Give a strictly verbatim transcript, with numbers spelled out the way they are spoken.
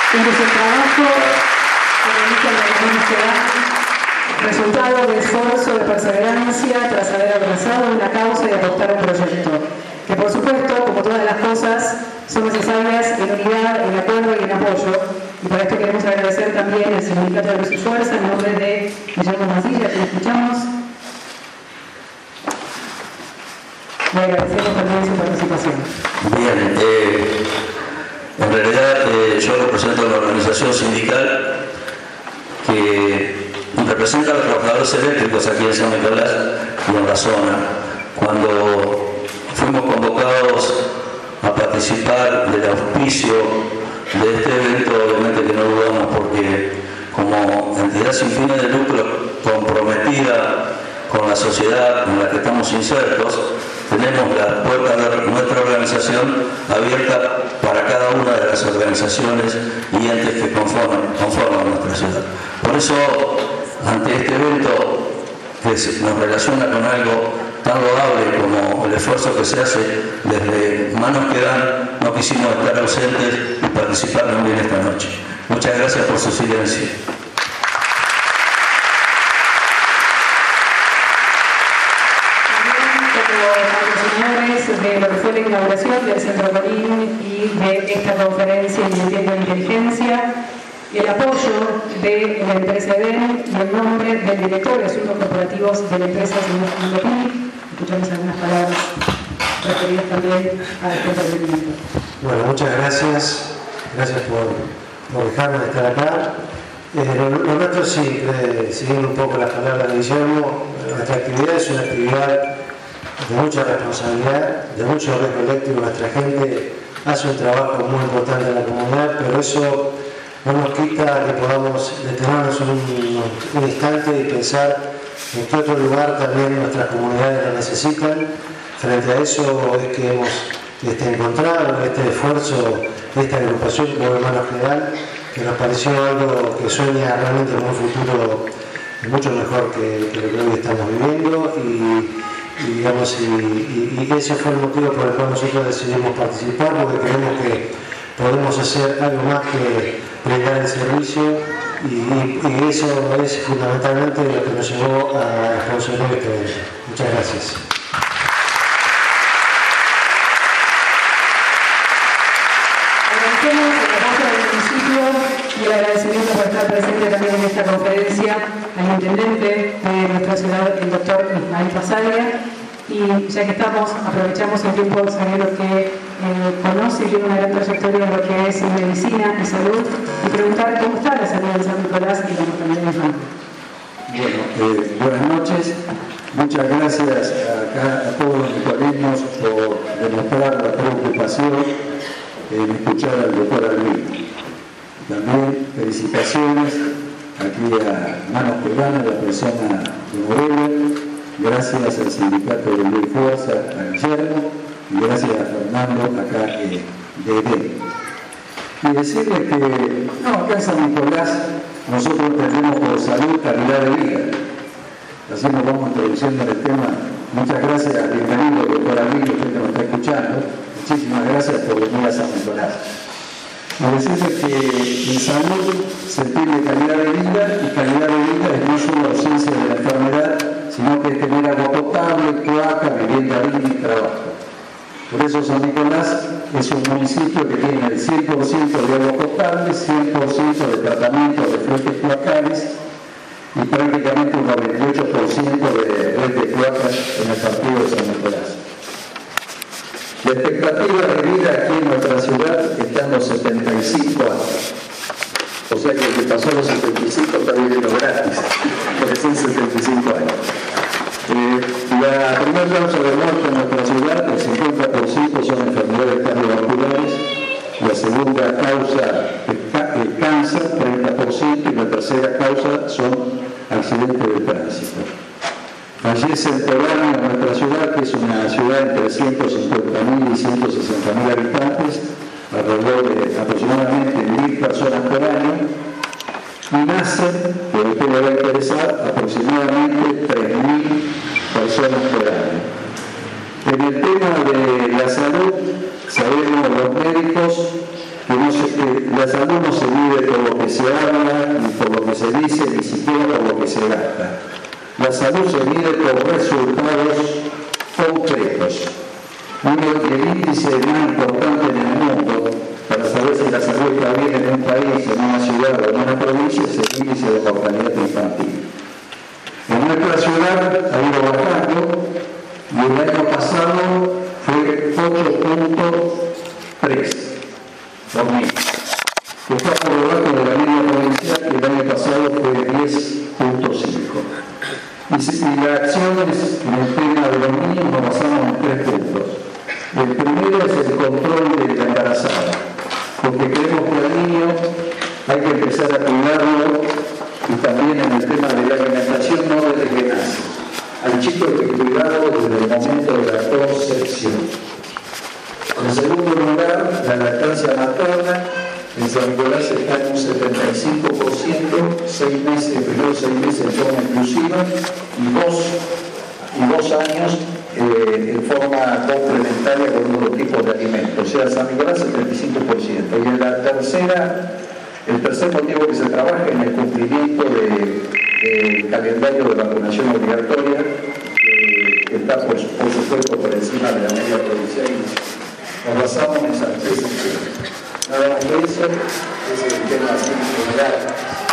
Este es el trabajo que realiza la Universidad, resultado de esfuerzo, de perseverancia, tras haber abrazado una causa y apostar a un proyecto, que por supuesto, como todas las cosas, son necesarias en unidad, en acuerdo y en apoyo. Y para esto queremos agradecer también al Sindicato de Luz y Fuerza, en nombre de Guillermo Mancilla, que lo escuchamos. Le agradecemos también su participación. Bien, eh, en realidad eh, yo represento a una organización sindical que representa a los trabajadores eléctricos aquí en San Nicolás y en la zona. Cuando fuimos convocados a participar del auspicio de este evento, obviamente que no dudamos, porque como entidad sin fines de lucro comprometida con la sociedad en la que estamos insertos, tenemos la puerta de nuestra organización abierta para cada una de las organizaciones y entes que conforman, conforman nuestra ciudad. Por eso, ante este evento que nos relaciona con algo tan loable como el esfuerzo que se hace desde Manos que Dan, no quisimos estar ausentes y participar también esta noche. Muchas gracias por su silencio. De lo que fue la inauguración del Centro Colín y de esta conferencia en el tiempo de inteligencia, el apoyo de la empresa EDEN y el nombre del director de Asuntos Corporativos de la empresa, señor Fernando Pini. Escuchamos algunas palabras referidas también a este emprendimiento. Bueno, muchas gracias. Gracias por, por dejarme estar acá. Eh, lo, lo nuestro es simple, siguiendo un poco las palabras de Guillermo, nuestra actividad es una actividad de mucha responsabilidad, de mucho riesgo eléctrico. Nuestra gente hace un trabajo muy importante en la comunidad, pero eso no nos quita que podamos detenernos un, un instante y pensar en qué otro lugar también nuestras comunidades lo necesitan. Frente a eso es que hemos este, encontrado este esfuerzo, esta agrupación como Hermanos General, que nos pareció algo que sueña realmente en un futuro mucho mejor que, que lo que hoy estamos viviendo. Y, Y, digamos, y, y, y ese fue el motivo por el cual nosotros decidimos participar, porque creemos que podemos hacer algo más que brindar el servicio, y, y, y eso es fundamentalmente lo que nos llevó a sponsorizar este evento. Muchas gracias. Agradecemos el apoyo del municipio y el agradecimiento por estar presente también en esta conferencia al intendente de nuestra ciudad, el doctor Ismael Pasadia. Y ya que estamos, aprovechamos el tiempo sabiendo que eh, conoce y tiene una gran trayectoria en lo que es medicina y salud, y preguntar cómo está la salud de San Nicolás y la mortalidad infantil. Bueno, eh, buenas noches. Muchas gracias acá a todos los nicoleños por demostrar la preocupación en escuchar al doctor Albino. También felicitaciones aquí a Manos que Dan, a la persona de Morelia. Gracias al Sindicato de Luz y Fuerza, a Guillermo, y gracias a Fernando acá eh, de EDEN. Y decirles que, no, acá en San Nicolás nosotros tenemos por salud calidad de vida. Así nos vamos introduciendo en el tema. Muchas gracias, bienvenido, doctor Albino, usted que nos está escuchando. Muchísimas gracias por venir a San Nicolás. Y decirles que en salud se entiende calidad de vida, y calidad de vida es no solo ausencia de la enfermedad, sino que es tener agua potable, cloaca, vivienda digna y trabajo. Por eso San Nicolás es un municipio que tiene el cien por ciento de agua potable, cien por ciento de tratamiento de fuentes cloacales y prácticamente un noventa y ocho por ciento de red de cloacas en el partido de San Nicolás. La expectativa de vida aquí en nuestra ciudad está en los setenta y cinco años. O sea que el que pasó los setenta y cinco está viviendo gratis, porque son setenta y cinco años. Eh, la primera causa de muerte en nuestra ciudad, el cincuenta por ciento son enfermedades cardiovasculares, la segunda causa es el cáncer, treinta por ciento, y la tercera causa son accidentes de tránsito. Fallecen por año en nuestra ciudad, que es una ciudad entre ciento cincuenta mil y ciento sesenta mil habitantes, alrededor de aproximadamente mil personas por año, y nacen, que a usted le va a interesar, aproximadamente tres mil personas por año. En el tema de la salud, sabemos los médicos que, no se, que la salud no se mide vuelta bien en un país, en una ciudad o en una provincia es el índice de mortalidad infantil. En nuestra ciudad ha ido bajando y el año pasado fue ocho punto tres por mil. Está por debajo de la media provincial que el año pasado fue diez punto cinco. Y, si, y las acciones en el tema de los niños nos basamos en tres puntos. El primero es el control de la embarazada, porque creemos que al niño hay que empezar a cuidarlo y también en el tema de la alimentación no desde que nace. Al chico hay que cuidarlo desde el momento de la concepción. En segundo lugar, la lactancia materna en San Nicolás está en un setenta y cinco por ciento, seis meses, primeros seis meses en forma inclusiva y dos, y dos años eh, en forma complementaria con otro tipo de alimentos. O sea, San Nicolás setenta y cinco por ciento. Y en la tercera, el tercer motivo que se trabaja en el cumplimiento del de calendario de vacunación obligatoria, que eh, está por, por supuesto por encima de la media provincial. Nos basamos en esas tres. Nada más que eso, es el tema así general.